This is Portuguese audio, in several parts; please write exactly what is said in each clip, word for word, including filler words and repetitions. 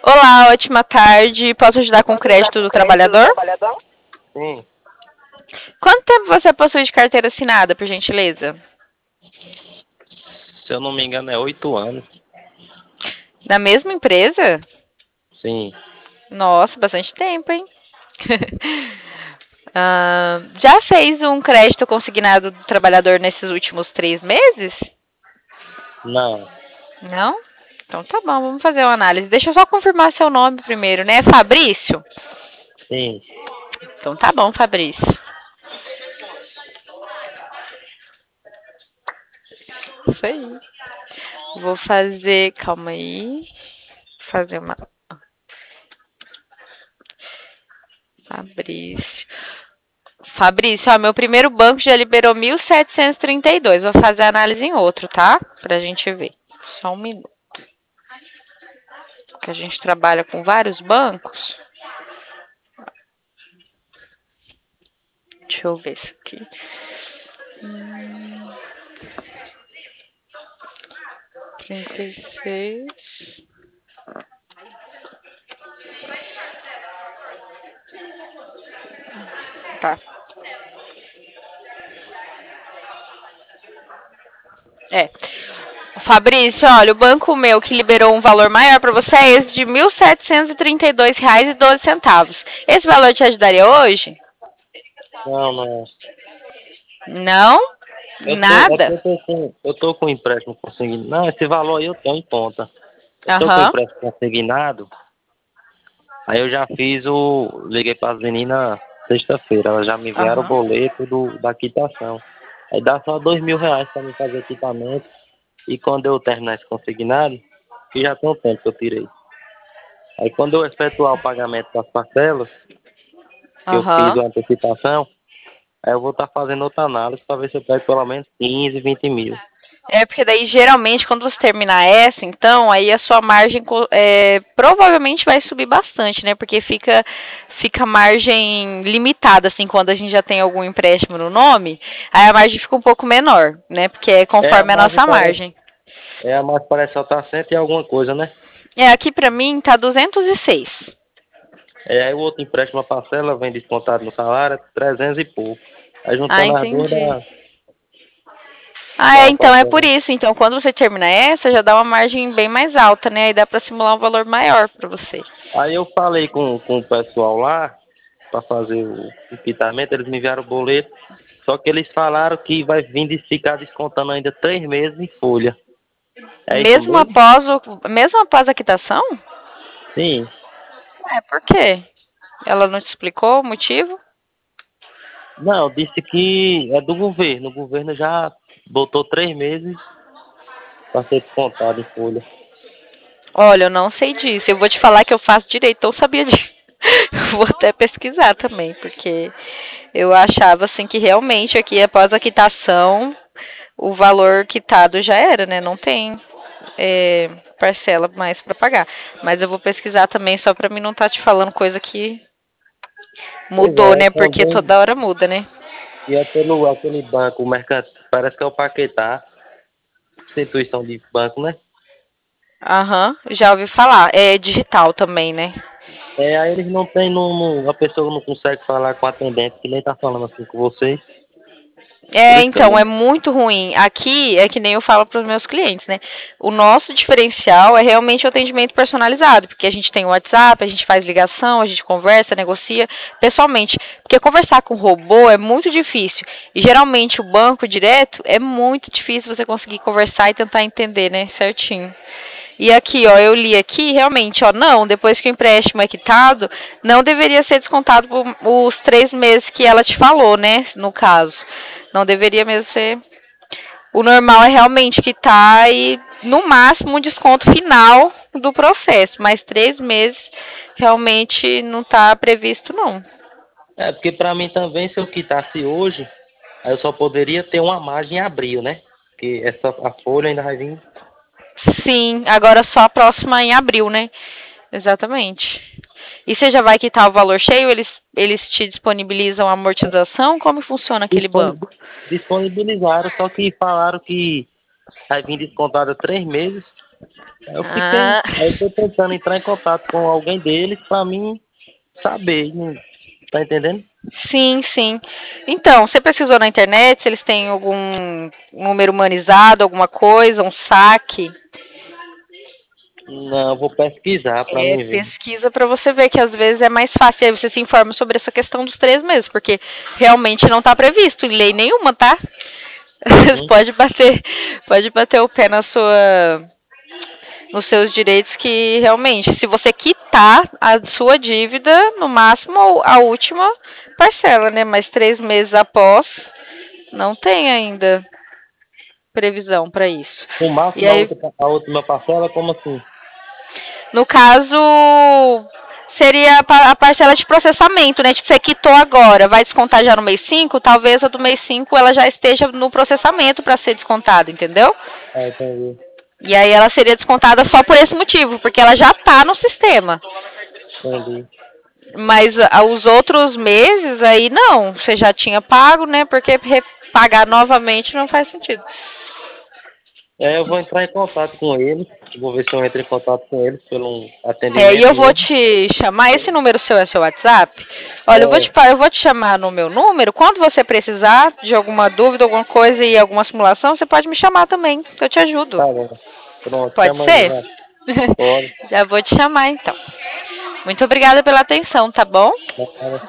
Olá, ótima tarde. Posso ajudar com o Posso ajudar crédito com o do crédito do trabalhador? trabalhador? Sim. Quanto tempo você possui de carteira assinada, por gentileza? Se eu não me engano, é oito anos. Na mesma empresa? Sim. Nossa, bastante tempo, hein? Ah, já fez um crédito consignado do trabalhador nesses últimos três meses? Não. Não? Então tá bom, vamos fazer uma análise. Deixa eu só confirmar seu nome primeiro, né? Fabrício? Sim. Então tá bom, Fabrício. Isso aí. Vou fazer. Calma aí. Fazer uma. Fabrício. Fabrício, ó, meu primeiro banco já liberou mil setecentos e trinta e dois. Vou fazer a análise em outro, tá? Pra gente ver. Só um minuto. Que a gente trabalha com vários bancos. Deixa eu ver isso aqui. Hum, trinta e seis. Tá. É. Fabrício, olha, o banco meu que liberou um valor maior para você é esse de mil setecentos e trinta e dois reais e doze centavos. Esse valor te ajudaria hoje? Não, não. Não? Eu tô, é porque Nada? eu tô com, eu tô com empréstimo consignado. Não, esse valor aí eu tenho em conta. Eu tô com Aham. empréstimo consignado. Aí eu já fiz o. Liguei para as meninas sexta-feira. Elas já me enviaram o Aham. boleto do, da quitação. Aí dá só dois mil reais para me fazer equipamento. E quando eu terminar esse consignado, que já tem um tempo que eu tirei. Aí quando eu efetuar o pagamento das parcelas, que eu fiz Aham. a antecipação, aí eu vou estar fazendo outra análise para ver se eu pego pelo menos quinze, vinte mil. É porque daí geralmente quando você terminar essa, então aí a sua margem co- é, provavelmente vai subir bastante, né? Porque fica fica margem limitada assim quando a gente já tem algum empréstimo no nome, aí a margem fica um pouco menor, né? Porque é É a conforme a margem nossa parece, margem. é a margem parece só estar cento e alguma coisa, né? É, aqui pra mim tá duzentos e seis. É, aí o outro empréstimo, a parcela vem descontado no salário, é trezentos e pouco. Aí Ah, juntando as duas entendi. dá, Ah, dá é, uma então é por parcela. isso. Então, quando você termina essa, já dá uma margem bem mais alta, né? Aí dá pra simular um valor maior pra você. Aí eu falei com, com o pessoal lá para fazer o o quitamento, eles me enviaram o boleto, só que eles falaram que vai vir de ficar descontando ainda três meses em folha. É isso Mesmo mesmo? após o, mesmo após a quitação? Sim. É, por quê? Ela não te explicou o motivo? Não, disse que é do governo. O governo já botou três meses para ser descontado em folha. Olha, eu não sei disso. Eu vou te falar que eu faço direito, eu sabia disso. Vou até pesquisar também, porque eu achava assim que realmente aqui após a quitação o valor quitado já era, né? Não tem é, parcela mais para pagar. Mas eu vou pesquisar também só para mim não estar te falando coisa que Pois mudou, é, né? Porque também. toda hora muda, né? E é pelo aquele banco, o mercado, parece que é o Paquetá, instituição de banco, né? Aham, já ouvi falar. É digital também, né? É, aí eles não têm, não, não- a pessoa não consegue falar com a atendente, que nem tá falando assim com vocês. Por É, isso que eu então, é não. muito ruim. Aqui é que nem eu falo para os meus clientes, né? O nosso diferencial é realmente o atendimento personalizado, porque a gente tem o WhatsApp, a gente faz ligação, a gente conversa, negocia pessoalmente. Porque conversar com robô é muito difícil. E geralmente o banco direto é muito difícil você conseguir conversar e tentar entender, né, certinho. E aqui, ó, eu li aqui, realmente, ó, não, depois que o empréstimo é quitado, não deveria ser descontado por os três meses que ela te falou, né? No caso. Não deveria mesmo ser. O normal é realmente quitar e, no máximo, um desconto final do processo. Mas três meses realmente não está previsto, não. É, porque para mim também, se eu quitasse hoje, aí eu só poderia ter uma margem em abril, né? Porque essa, a folha ainda vai vir. Sim, agora só a próxima em abril, né? Exatamente. E você já vai quitar o valor cheio? Eles, eles te disponibilizam a amortização? Como funciona aquele disponi- banco? Disponibilizaram, só que falaram que vai vir descontado três meses Aí eu fiquei, Ah, aí eu tô tentando entrar em contato com alguém deles pra mim saber, não- tá entendendo? sim, sim. Então, você pesquisou na internet se eles têm algum número humanizado, alguma coisa, um saque? Não, vou pesquisar pra É, mim ver. pesquisa para você ver que às vezes é mais fácil. Aí você se informa sobre essa questão dos três meses, porque realmente não está previsto em lei nenhuma, tá? Uhum. pode bater, pode bater o pé na sua, nos seus direitos que realmente, se você quitar a sua dívida, no máximo a última parcela, né? Mas três meses após, não tem ainda previsão para isso. O E máximo a aí, outra, a última parcela, como assim? no caso, seria a pa- a parcela de processamento, né? Tipo, você quitou agora, vai descontar já no mês cinco, talvez a do mês cinco ela já esteja no processamento para ser descontada, entendeu? Ah, entendi. E aí ela seria descontada só por esse motivo, porque ela já está no sistema. Entendi. Mas ah, os outros meses aí não, você já tinha pago, né? Porque re- pagar novamente não faz sentido. É, eu vou entrar em contato com eles. Vou ver se eu entro em contato com eles pelo É, e atendimento eu vou mesmo. te chamar, esse número seu é seu WhatsApp? Olha, eu vou te, É, pa- eu vou te chamar no meu número. Quando você precisar de alguma dúvida, alguma coisa e alguma simulação, você pode me chamar também, que eu te ajudo. tá bom. Pronto, Pode chama aí, ser? vai. Pode. Já vou te chamar então. Muito obrigada pela atenção, tá bom? Tá,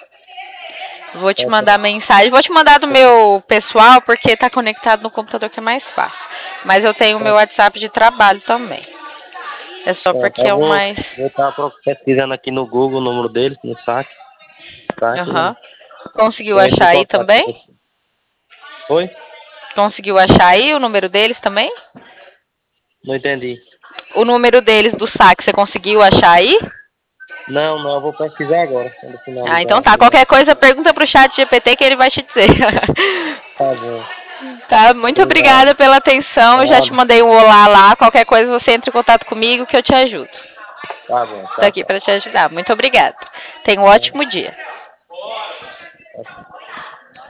Vou te tá, mandar tá. mensagem. Vou te mandar do meu pessoal, porque tá conectado no computador que é mais fácil. Mas eu tenho o meu WhatsApp de trabalho também. É só Pronto, porque eu é o vou mais. vou estar pesquisando aqui no Google o número deles, no saque, saque, Aham. e Conseguiu eu entro em achar aí contato com também? você. Oi? Conseguiu achar aí o número deles também? Não entendi. O número deles do saque, você conseguiu achar aí? Não, não, eu vou pesquisar agora, quando Ah, então finalizar. tá. Qualquer coisa, pergunta pro chat G P T que ele vai te dizer. Tá bom. Tá, muito Obrigado. obrigada pela atenção. Eu já te Nada. mandei um olá lá. Qualquer coisa você entra em contato comigo que eu te ajudo. Tá bom. Tô Tchau, aqui tchau. para te ajudar. Muito obrigada. Tenha um ótimo dia.